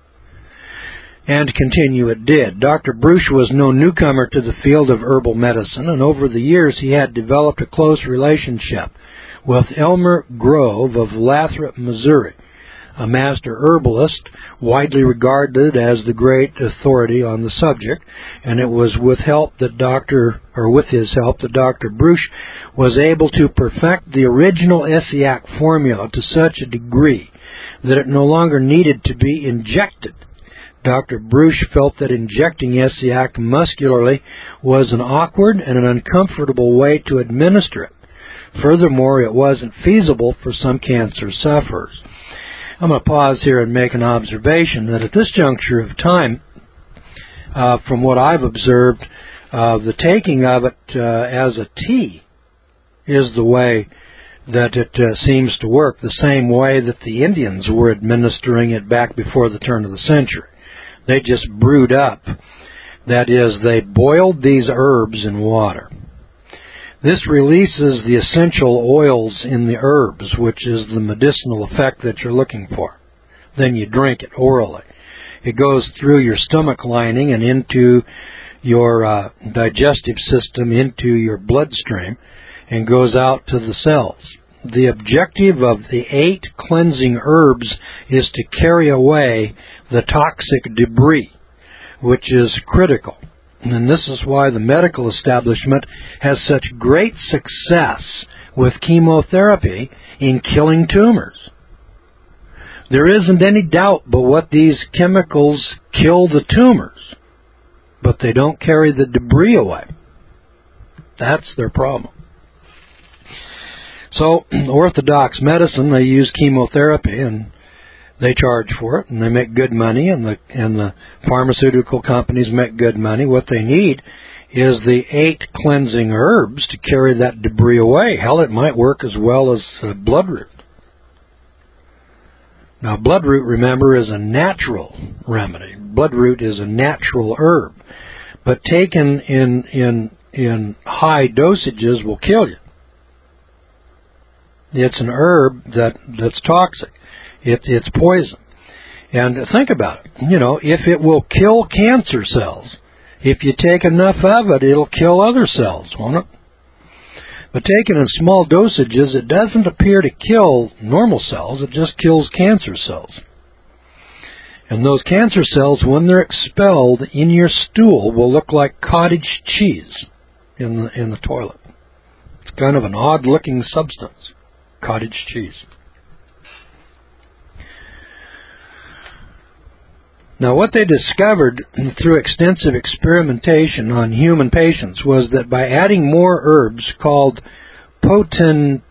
And continue it did. Doctor Bruch was no newcomer to the field of herbal medicine, and over the years he had developed a close relationship with Elmer Grove of Lathrop, Missouri, a master herbalist, widely regarded as the great authority on the subject, and it was with help that Doctor or with his help that Doctor Bruch was able to perfect the original ESIAC formula to such a degree that it no longer needed to be injected. Doctor Bruch felt that injecting ESIAC muscularly was an awkward and an uncomfortable way to administer it. Furthermore, it wasn't feasible for some cancer sufferers. I'm going to pause here and make an observation that at this juncture of time, uh, from what I've observed, uh, the taking of it uh, as a tea is the way that it uh, seems to work, the same way that the Indians were administering it back before the turn of the century. They just brewed up. That is, they boiled these herbs in water. This releases the essential oils in the herbs, which is the medicinal effect that you're looking for. Then you drink it orally. It goes through your stomach lining and into your uh, digestive system, into your bloodstream, and goes out to the cells. The objective of the eight cleansing herbs is to carry away the toxic debris, which is critical. And this is why the medical establishment has such great success with chemotherapy in killing tumors. There isn't any doubt but what these chemicals kill the tumors, but they don't carry the debris away. That's their problem. So, orthodox medicine, they use chemotherapy, and they charge for it, and they make good money, and the and the pharmaceutical companies make good money. What they need is the eight cleansing herbs to carry that debris away. Hell, it might work as well as uh, bloodroot. Now, bloodroot, remember, is a natural remedy. Bloodroot is a natural herb, but taken in in in high dosages will kill you. It's an herb that that's toxic. It, it's poison. And think about it. You know, if it will kill cancer cells, if you take enough of it, it'll kill other cells, won't it? But taken in small dosages, it doesn't appear to kill normal cells. It just kills cancer cells. And those cancer cells, when they're expelled in your stool, will look like cottage cheese in the, in the toilet. It's kind of an odd-looking substance, cottage cheese. Now, what they discovered through extensive experimentation on human patients was that by adding more herbs called potentiators,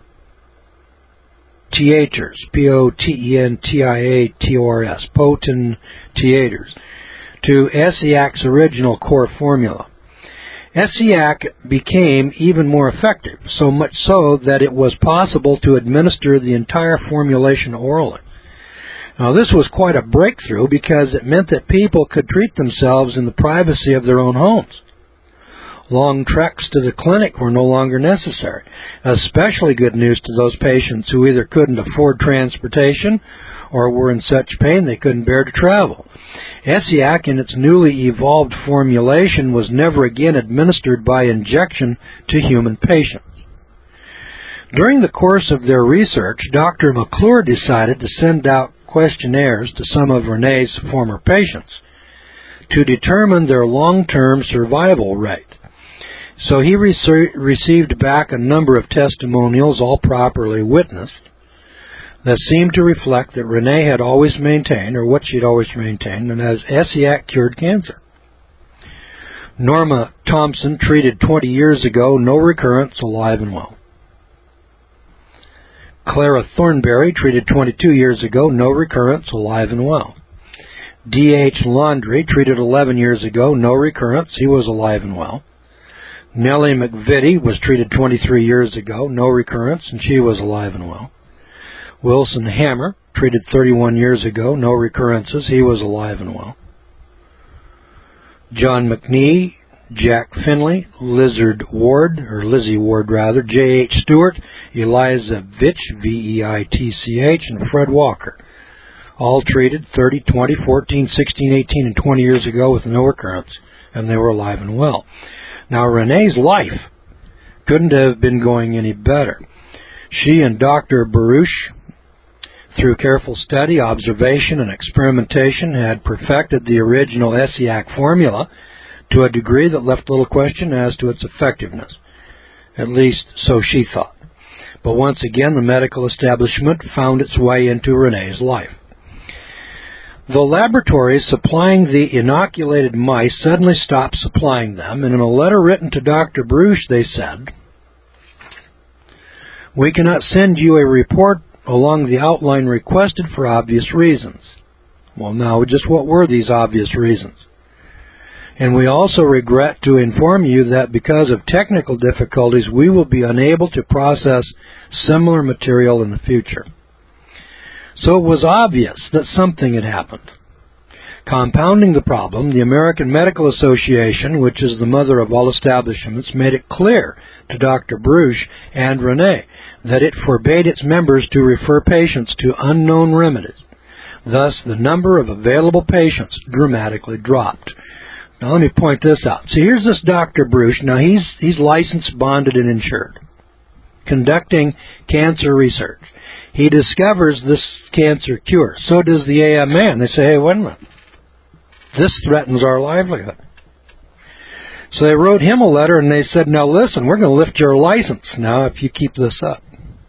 P O T E N T I A T O R S, potentiators, to ESIAC's original core formula, ESIAC became even more effective, so much so that it was possible to administer the entire formulation orally. Now, this was quite a breakthrough because it meant that people could treat themselves in the privacy of their own homes. Long treks to the clinic were no longer necessary. Especially good news to those patients who either couldn't afford transportation or were in such pain they couldn't bear to travel. ESIAC, in its newly evolved formulation, was never again administered by injection to human patients. During the course of their research, Doctor McClure decided to send out questionnaires to some of Rene's former patients to determine their long-term survival rate. So he rece- received back a number of testimonials, all properly witnessed, that seemed to reflect that Rene had always maintained, or what she'd always maintained, and as ESIAC cured cancer. Norma Thompson, treated twenty years ago, no recurrence, alive and well. Clara Thornberry, treated twenty-two years ago, no recurrence, alive and well. D H Laundrie, treated eleven years ago, no recurrence, he was alive and well. Nellie McVitie was treated twenty-three years ago, no recurrence, and she was alive and well. Wilson Hammer, treated thirty-one years ago, no recurrences, he was alive and well. John McNee, Jack Finley, Lizard Ward, or Lizzie Ward rather, J H Stewart, Eliza Vitch, V E I T C H, and Fred Walker. All treated thirty, twenty, fourteen, sixteen, eighteen, and twenty years ago with no recurrence, and they were alive and well. Now, Renee's life couldn't have been going any better. She and Doctor Baruch, through careful study, observation, and experimentation, had perfected the original ESSEAC formula to a degree that left little question as to its effectiveness. At least, so she thought. But once again, the medical establishment found its way into Renee's life. The laboratories supplying the inoculated mice suddenly stopped supplying them, and in a letter written to Doctor Baruch, they said, "We cannot send you a report along the outline requested for obvious reasons." Well, now, just what were these obvious reasons? "And we also regret to inform you that because of technical difficulties, we will be unable to process similar material in the future." So it was obvious that something had happened. Compounding the problem, the American Medical Association, which is the mother of all establishments, made it clear to Doctor Baruch and Renee that it forbade its members to refer patients to unknown remedies. Thus, the number of available patients dramatically dropped. Now, let me point this out. See, here's this Doctor Baruch. Now, he's, he's licensed, bonded, and insured, conducting cancer research. He discovers this cancer cure. So does the A M A. And they say, hey, wait a minute. This threatens our livelihood. So they wrote him a letter and they said, now listen, we're going to lift your license now if you keep this up.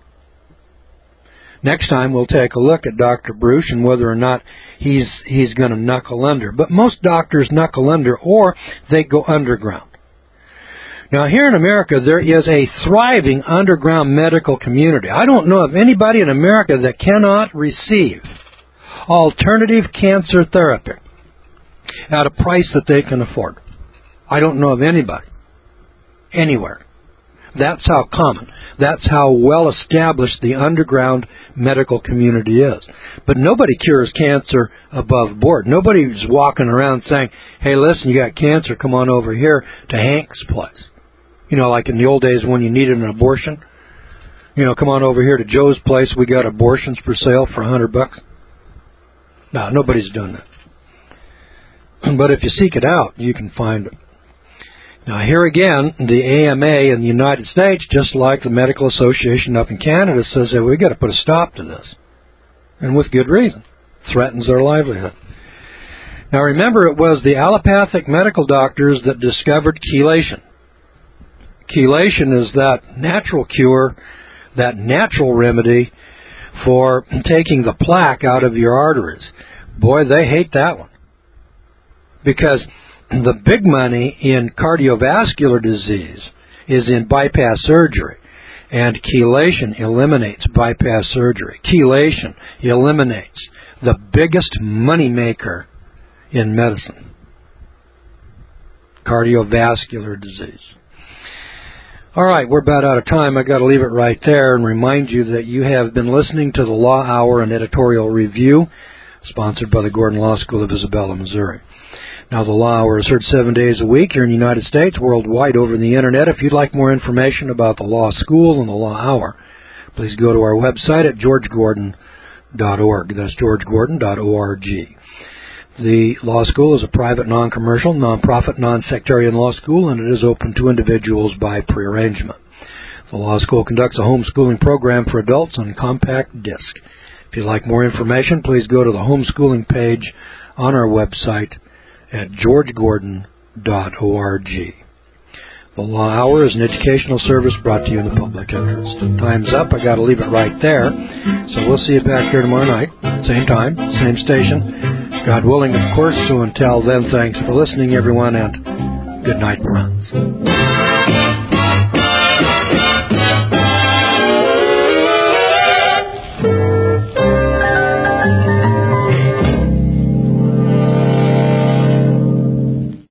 Next time we'll take a look at Doctor Baruch and whether or not he's he's going to knuckle under. But most doctors knuckle under or they go underground. Now, here in America, there is a thriving underground medical community. I don't know of anybody in America that cannot receive alternative cancer therapy at a price that they can afford. I don't know of anybody anywhere. That's how common, that's how well established the underground medical community is. But nobody cures cancer above board. Nobody's walking around saying, hey, listen, you got cancer, come on over here to Hank's place. You know, like in the old days when you needed an abortion. You know, come on over here to Joe's place. We got abortions for sale for a hundred bucks. No, nobody's doing that. But if you seek it out, you can find it. Now, here again, the A M A in the United States, just like the Medical Association up in Canada, says that we've got to put a stop to this. And with good reason. It threatens our livelihood. Now, remember, it was the allopathic medical doctors that discovered chelation. Chelation is that natural cure, that natural remedy for taking the plaque out of your arteries. Boy, they hate that one. Because the big money in cardiovascular disease is in bypass surgery. And chelation eliminates bypass surgery. Chelation eliminates the biggest money maker in medicine. Cardiovascular disease. All right, we're about out of time. I've got to leave it right there and remind you that you have been listening to the Law Hour and Editorial Review, sponsored by the Gordon Law School of Isabella, Missouri. Now, the Law Hour is heard seven days a week here in the United States, worldwide over the Internet. If you'd like more information about the Law School and the Law Hour, please go to our website at george gordon dot org. That's george gordon dot org. The law school is a private, non-commercial, non-profit, non-sectarian law school, and it is open to individuals by prearrangement. The law school conducts a homeschooling program for adults on compact disc. If you'd like more information, please go to the homeschooling page on our website at george gordon dot org. The Law Hour is an educational service brought to you in the public interest. Time's up. I got to leave it right there. So we'll see you back here tomorrow night, same time, same station. God willing, of course. So until then, thanks for listening, everyone, and good night, friends.